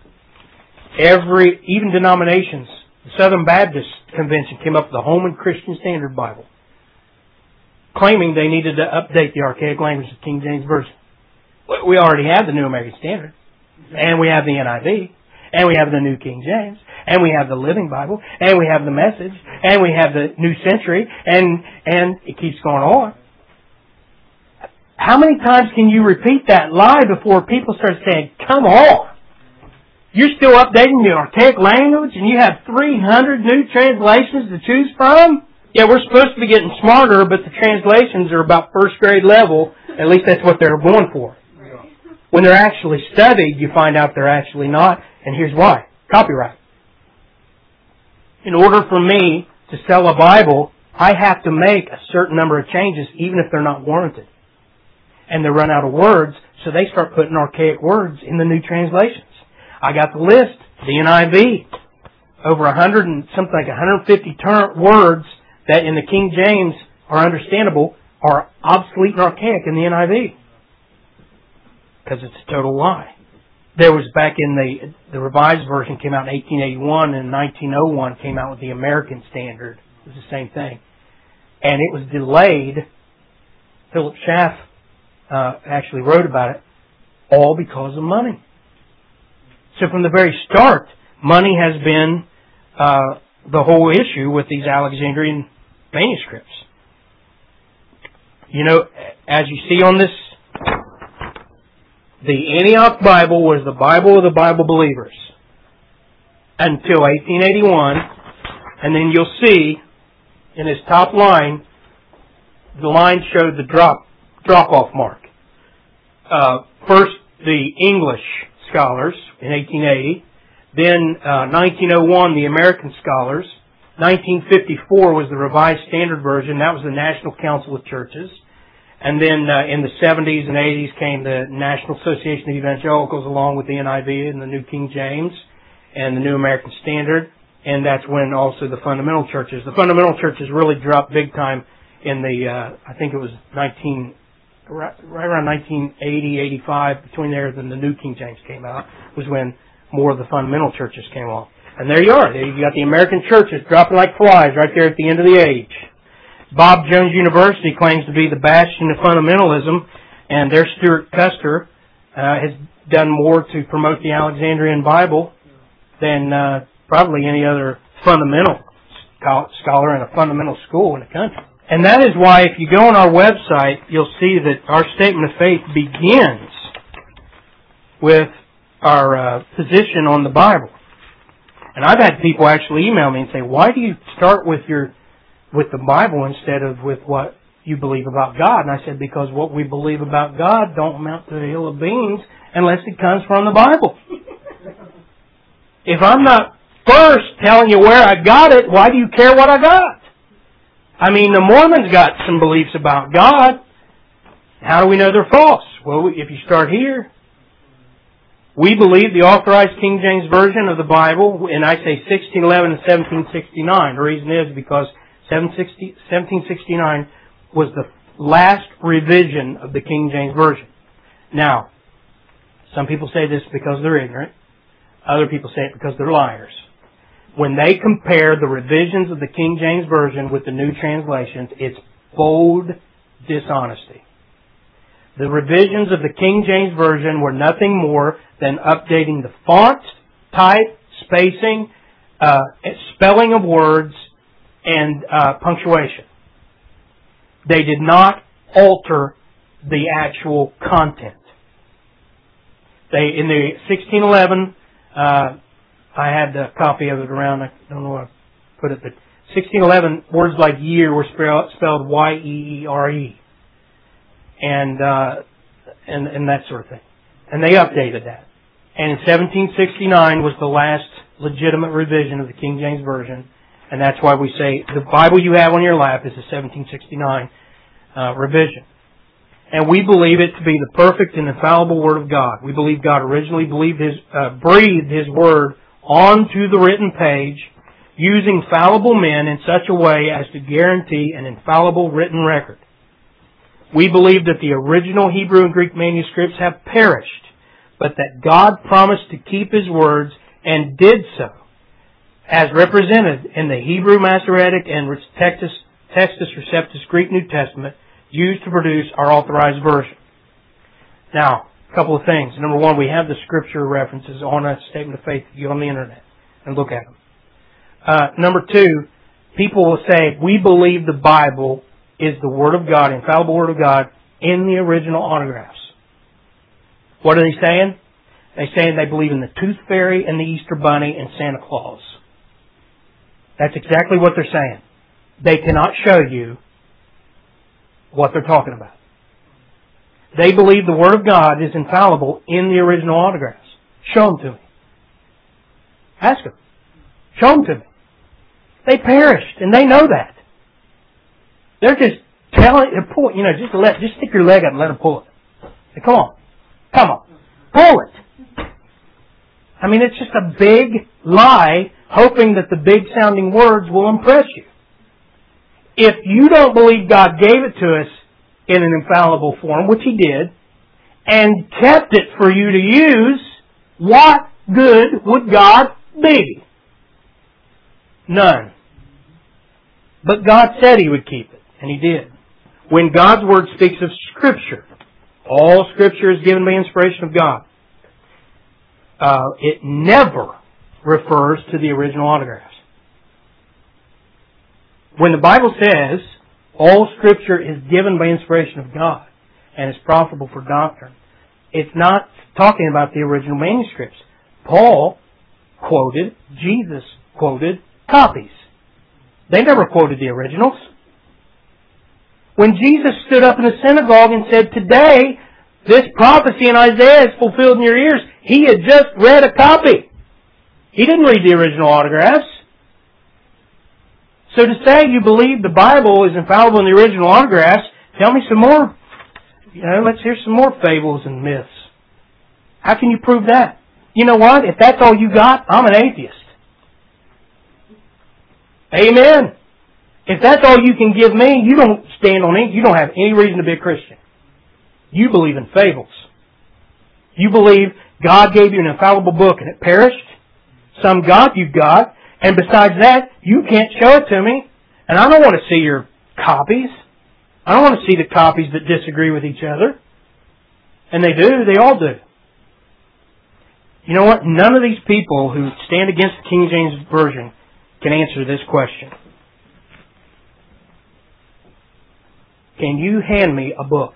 Even denominations, the Southern Baptist Convention came up with the Holman Christian Standard Bible, claiming they needed to update the archaic language of the King James Version. We already have the New American Standard, and we have the NIV, and we have the New King James, and we have the Living Bible, and we have the Message, and we have the New Century, and it keeps going on. How many times can you repeat that lie before people start saying, come on? You're still updating the archaic language and you have 300 new translations to choose from? Yeah, we're supposed to be getting smarter, but the translations are about first grade level. At least that's what they're going for. When they're actually studied, you find out they're actually not. And here's why. Copyright. In order for me to sell a Bible, I have to make a certain number of changes, even if they're not warranted. And they run out of words, so they start putting archaic words in the new translations. I got the list, the NIV, over 100 and something like 150 words that in the King James are understandable are obsolete and archaic in the NIV. Because it's a total lie. There was back in the Revised Version came out in 1881, and in 1901 came out with the American Standard. It was the same thing. And it was delayed. Philip Schaff actually wrote about it, all because of money. So from the very start, money has been the whole issue with these Alexandrian manuscripts. You know, as you see on this, the Antioch Bible was the Bible of the Bible believers until 1881, and then you'll see in his top line, the line showed the drop-off mark. First, the English scholars in 1880, Then 1901, the American Scholars. 1954 was the Revised Standard Version. That was the National Council of Churches. And then in the 70s and 80s came the National Association of Evangelicals along with the NIV and the New King James and the New American Standard. And that's when also the fundamental churches. The fundamental churches really dropped big time in the, I think it was right around 1980, 85, between there, then the New King James came out, was when more of the fundamental churches came along. And there you are. You got the American churches dropping like flies right there at the end of the age. Bob Jones University claims to be the bastion of fundamentalism, and their Stuart Custer has done more to promote the Alexandrian Bible than probably any other fundamental scholar in a fundamental school in the country. And that is why if you go on our website, you'll see that our statement of faith begins with our position on the Bible. And I've had people actually email me and say, why do you start with the Bible instead of with what you believe about God? And I said, because what we believe about God don't amount to a hill of beans unless it comes from the Bible. If I'm not first telling you where I got it, why do you care what I got? I mean, the Mormons got some beliefs about God. How do we know they're false? Well, if you start here, we believe the Authorized King James Version of the Bible, and I say 1611 and 1769. The reason is because 1769 was the last revision of the King James Version. Now, some people say this because they're ignorant. Other people say it because they're liars. When they compare the revisions of the King James Version with the new translations, it's bold dishonesty. The revisions of the King James Version were nothing more than updating the font, type, spacing, spelling of words, and punctuation. They did not alter the actual content. In the 1611, I had a copy of it around, I don't know where I put it, but 1611, words like year were spelled Y-E-E-R-E. And that sort of thing. And they updated that. And in 1769 was the last legitimate revision of the King James Version. And that's why we say the Bible you have on your lap is the 1769 revision. And we believe it to be the perfect and infallible Word of God. We believe God originally breathed His Word onto the written page using fallible men in such a way as to guarantee an infallible written record. We believe that the original Hebrew and Greek manuscripts have perished, but that God promised to keep His words and did so, as represented in the Hebrew Masoretic and Textus Receptus Greek New Testament, used to produce our authorized version. Now, a couple of things. Number one, we have the scripture references on a statement of faith. You go on the internet and look at them. Number two, people will say, we believe the Bible is the Word of God, infallible Word of God, in the original autographs. What are they saying? They're saying they believe in the Tooth Fairy and the Easter Bunny and Santa Claus. That's exactly what they're saying. They cannot show you what they're talking about. They believe the Word of God is infallible in the original autographs. Show them to me. Ask them. Show them to me. They perished, and they know that. They're just telling, just stick your leg up and let them pull it. Say, come on. Pull it. I mean, it's just a big lie, hoping that the big sounding words will impress you. If you don't believe God gave it to us in an infallible form, which He did, and kept it for you to use, what good would God be? None. But God said He would keep it, and He did. When God's Word speaks of Scripture, all Scripture is given by inspiration of God. It never refers to the original autographs. When the Bible says all Scripture is given by inspiration of God and is profitable for doctrine, it's not talking about the original manuscripts. Paul quoted, Jesus quoted copies. They never quoted the originals. When Jesus stood up in the synagogue and said, today, this prophecy in Isaiah is fulfilled in your ears, He had just read a copy. He didn't read the original autographs. So to say you believe the Bible is infallible in the original autographs, tell me some more. Let's hear some more fables and myths. How can you prove that? You know what? If that's all you got, I'm an atheist. Amen. If that's all you can give me, you don't stand on it. You don't have any reason to be a Christian. You believe in fables. You believe God gave you an infallible book and it perished. Some God you got. And besides that, you can't show it to me. And I don't want to see your copies. I don't want to see the copies that disagree with each other. And they do. They all do. You know what? None of these people who stand against the King James Version can answer this question. Can you hand me a book?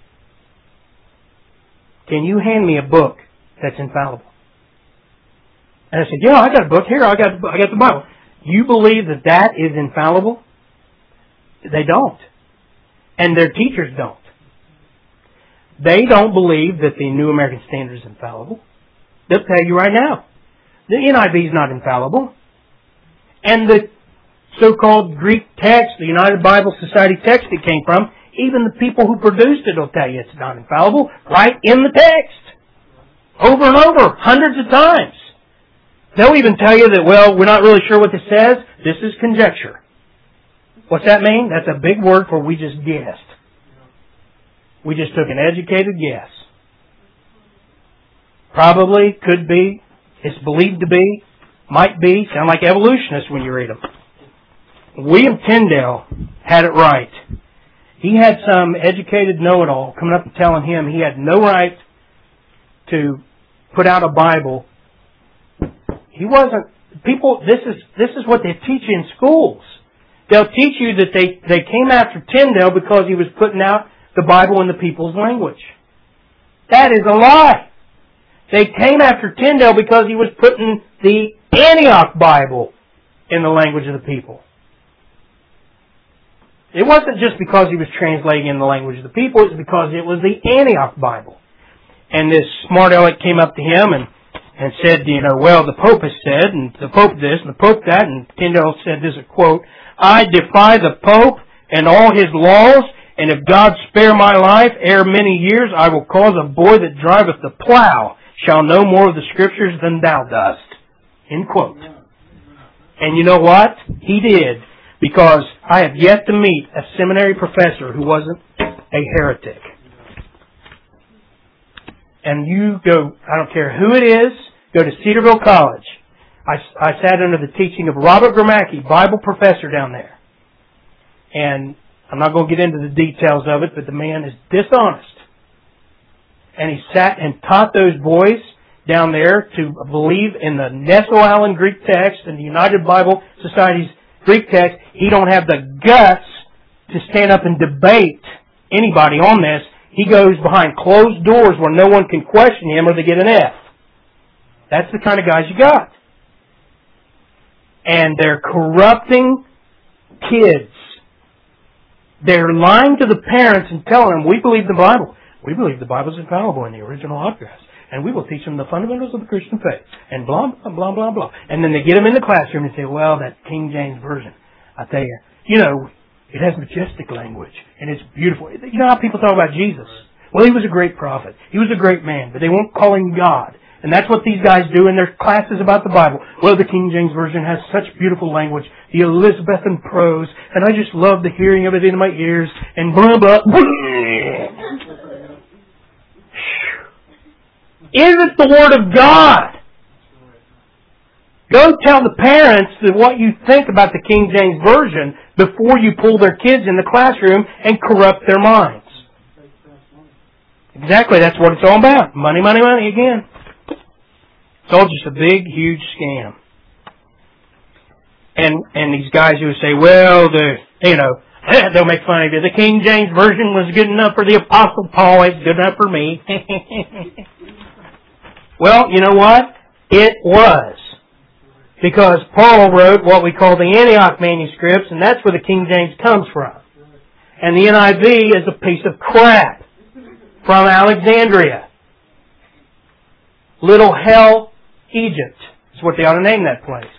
Can you hand me a book that's infallible? And I said, yeah, I got a book here. I got the Bible. You believe that that is infallible? They don't. And their teachers don't. They don't believe that the New American Standard is infallible. They'll tell you right now. The NIV is not infallible. And the so-called Greek text, the United Bible Society text it came from, even the people who produced it will tell you it's not infallible, right in the text. Over and over, hundreds of times. They'll even tell you that, well, we're not really sure what this says. This is conjecture. What's that mean? That's a big word for we just guessed. We just took an educated guess. Probably, could be, it's believed to be, might be, sound like evolutionists when you read them. William Tyndale had it right. He had some educated know-it-all coming up and telling him he had no right to put out a Bible. He wasn't, people, this is what they teach you in schools. They'll teach you that they came after Tyndale because he was putting out the Bible in the people's language. That is a lie. They came after Tyndale because he was putting the Antioch Bible in the language of the people. It wasn't just because he was translating in the language of the people, it was because it was the Antioch Bible. And this smart aleck came up to him and said, well, the Pope has said, and the Pope this, and the Pope that, and Tyndale said, this is a quote, I defy the Pope and all his laws, and if God spare my life, ere many years, I will cause a boy that driveth the plow shall know more of the Scriptures than thou dost. End quote. And you know what? He did. Because I have yet to meet a seminary professor who wasn't a heretic. And you go, I don't care who it is, go to Cedarville College. I sat under the teaching of Robert Gramacki, Bible professor down there. And I'm not going to get into the details of it, but the man is dishonest. And he sat and taught those boys down there to believe in the Nestle Island Greek text and the United Bible Society's Greek text. He don't have the guts to stand up and debate anybody on this. He goes behind closed doors where no one can question him or they get an F. That's the kind of guys you got. And they're corrupting kids. They're lying to the parents and telling them, we believe the Bible. We believe the Bible is infallible in the original autographs. And we will teach them the fundamentals of the Christian faith. And blah, blah, blah, blah, blah. And then they get them in the classroom and say, well, that King James Version, I tell you, it has majestic language. And it's beautiful. You know how people talk about Jesus? Well, he was a great prophet. He was a great man. But they won't call him God. And that's what these guys do in their classes about the Bible. Well, the King James Version has such beautiful language. The Elizabethan prose. And I just love the hearing of it in my ears. And blah, blah, blah. Is it the Word of God? Go tell the parents that what you think about the King James Version before you pull their kids in the classroom and corrupt their minds. Exactly, that's what it's all about. Money, money, money again. It's all just a big, huge scam. And these guys who say, well, they'll make fun of you. The King James Version was good enough for the Apostle Paul. It's good enough for me. Well, you know what? It was. Because Paul wrote what we call the Antioch manuscripts, and that's where the King James comes from. And the NIV is a piece of crap from Alexandria. Little hell, Egypt. That's what they ought to name that place.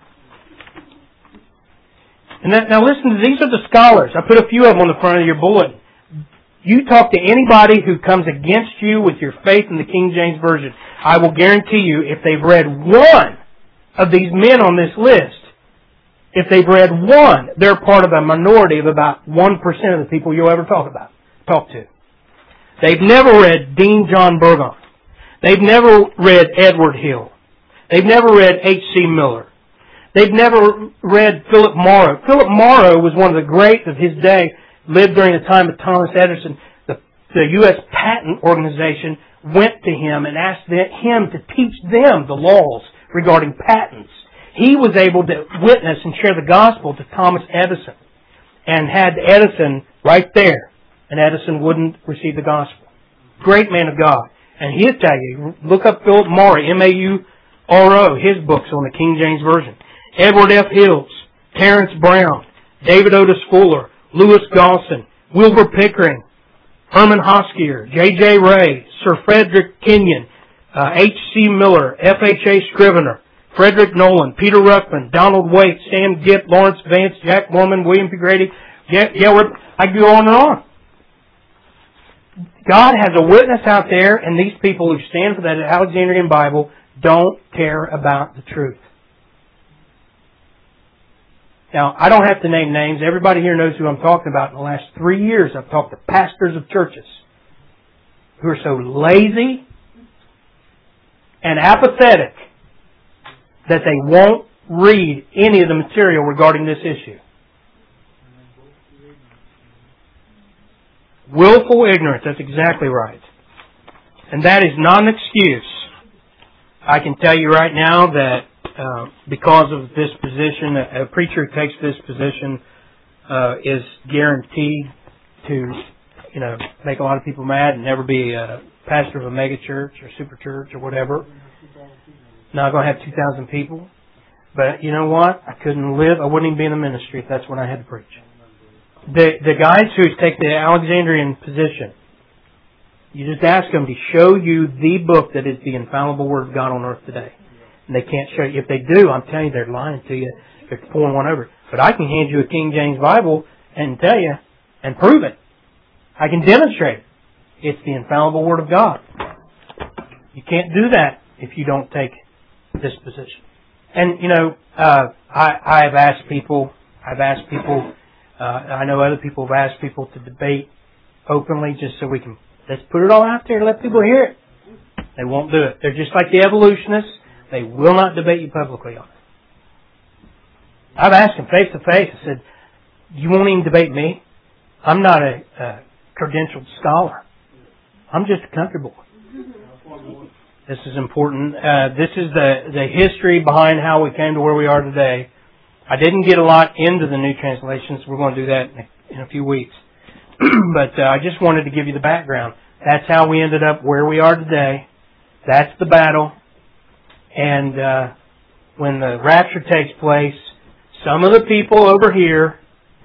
And now listen, these are the scholars. I put a few of them on the front of your bulletin. You talk to anybody who comes against you with your faith in the King James Version. I will guarantee you, if they've read one of these men on this list, if they've read one, they're part of a minority of about 1% of the people you'll ever talk to. They've never read Dean John Burgon. They've never read Edward Hill. They've never read H.C. Miller. They've never read Philip Morrow. Philip Morrow was one of the greats of his day, lived during the time of Thomas Edison. The U.S. Patent Organization went to him and asked him to teach them the laws regarding patents. He was able to witness and share the gospel to Thomas Edison and had Edison right there. And Edison wouldn't receive the gospel. Great man of God. And he'll tell you, look up Philip Morrow, M-A-U-R-O, his books on the King James Version. Edward F. Hills, Terrence Brown, David Otis Fuller, Louis Gosson, Wilbur Pickering, Herman Hoskier, J.J. Ray, Sir Frederick Kenyon, H.C. Miller, F.H.A. Scrivener, Frederick Nolan, Peter Ruckman, Donald Waite, Sam Gipp, Lawrence Vance, Jack Mormon, William P. Grady. I can go on and on. God has a witness out there, and these people who stand for that Alexandrian Bible don't care about the truth. Now, I don't have to name names. Everybody here knows who I'm talking about. In the last 3 years, I've talked to pastors of churches who are so lazy and apathetic that they won't read any of the material regarding this issue. Willful ignorance, that's exactly right. And that is not an excuse. I can tell you right now that because of this position, a preacher who takes this position is guaranteed to, make a lot of people mad and never be a pastor of a mega church or super church or whatever. Not going to have 2,000 people. But you know what? I wouldn't even be in the ministry if that's what I had to preach. The guys who take the Alexandrian position, you just ask them to show you the book that is the infallible Word of God on earth today. And they can't show you. If they do, I'm telling you, they're lying to you. They're pulling one over. But I can hand you a King James Bible and tell you and prove it. I can demonstrate it. It's the infallible Word of God. You can't do that if you don't take this position. And, I've asked people, I know other people have asked people to debate openly just so we can, let's put it all out there and let people hear it. They won't do it. They're just like the evolutionists. They will not debate you publicly on it. I've asked them face to face. I said, you won't even debate me? I'm not a credentialed scholar. I'm just a country boy. This is important. This is the history behind how we came to where we are today. I didn't get a lot into the new translations. We're going to do that in a few weeks. But I just wanted to give you the background. That's how we ended up where we are today. That's the battle. And when the rapture takes place, some of the people over here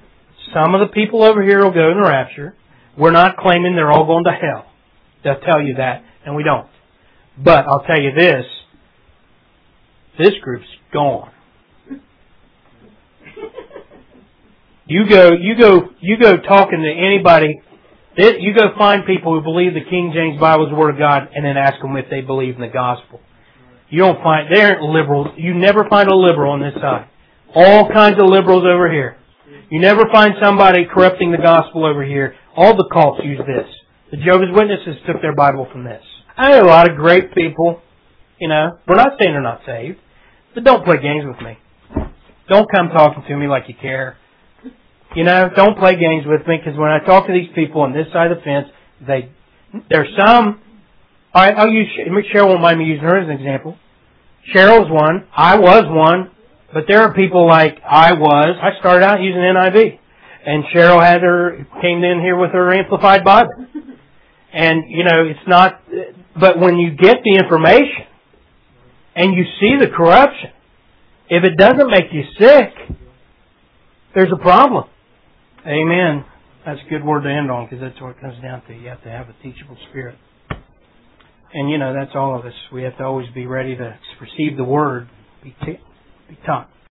will go in the rapture. We're not claiming they're all going to hell. They'll tell you that, and we don't. But I'll tell you this group's gone. You go talking to anybody. You go find people who believe the King James Bible is the Word of God, and then ask them if they believe in the gospel. They aren't liberals. You never find a liberal on this side. All kinds of liberals over here. You never find somebody corrupting the gospel over here. All the cults use this. The Jehovah's Witnesses took their Bible from this. I know a lot of great people. We're not saying they're not saved, but don't play games with me. Don't come talking to me like you care. Don't play games with me, because when I talk to these people on this side of the fence, there's some. I'll use Cheryl. Won't mind me using her as an example. Cheryl's one. I was one, but there are people like I was. I started out using NIV, and Cheryl came in here with her Amplified Bible, and it's not. But when you get the information and you see the corruption, if it doesn't make you sick, there's a problem. Amen. That's a good word to end on, because that's what it comes down to. You have to have a teachable spirit. And that's all of us. We have to always be ready to receive the Word be taught.